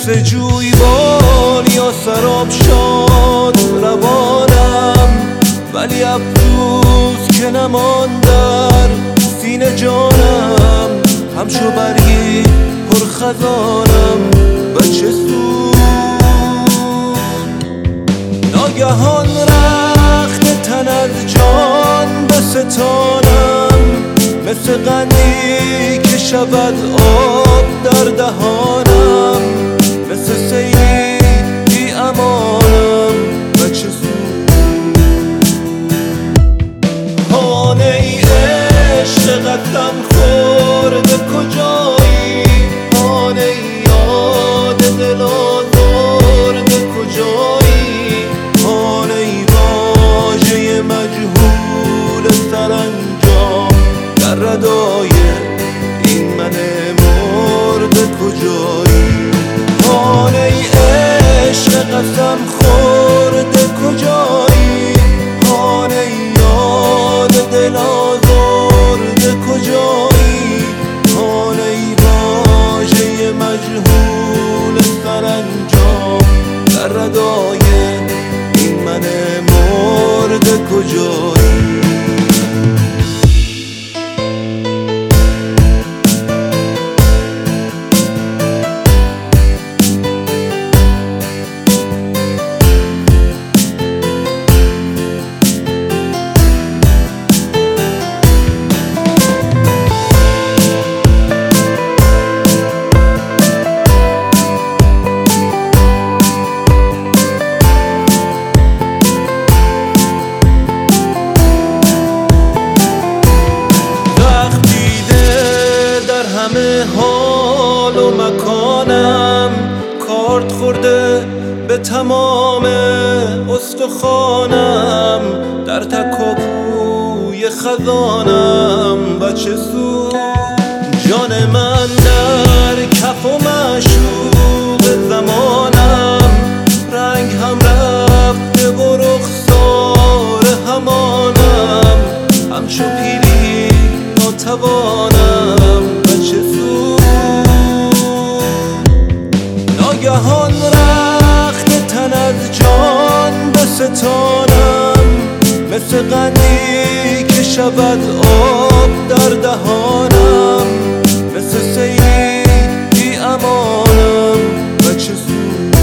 مثل جویبار یا سراب شاد روانم، ولی افسوس که نمان در سینه جانم. همچو برگی پر خزانم و چه سود ناگهان رخت تن از جان بستانم، مثل قندی که شود آب در دهانم، مثل سیلی بی امانم و چه سود. خانه ای عشق قدم خورده کجایی، خانه ای یاد دل آزرده کجایی، خانه ای واژه مجهول سرانجام در ردای این من مرده کجایی. خانه ای عشق قسم خورده کجایی، خانه ای یاد دل آزرده کجایی، خانه ای واژه مجهول سرانجام در ردای این من مرده کجایی. همه حال و مکانم کارت خورده به تمام استخوانم، در تک و پوی خزانم و چه سود. جان من در کف و معشوق زمانم، رنگ هم رفته و رخسار همانم، همچو پیری ناتوانم و چه سود. ناگهان رخت تن از جان بستانم، مثل قندی که شود آب در دهانم، مثل سیلی بی امانم و چه سود.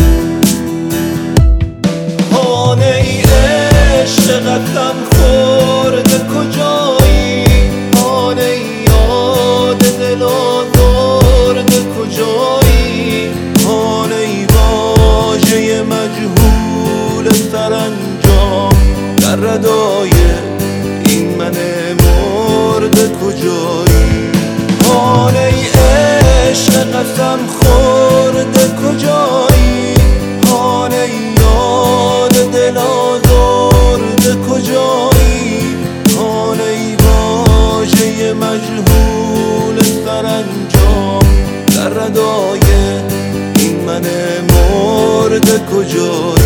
خانه ای عشق قدم خورده کجایی، خانه ای یاد دل آزرده کجایی، خانه ای واژه مجهول سرانجام در ردای این من مرده کجایی. خانه ای عشق قسم خورده کجایی، خانه ای یاد دل آزرده کجایی، خانه ای واژه مجهول سرانجام در ردای این من مرده کجایی.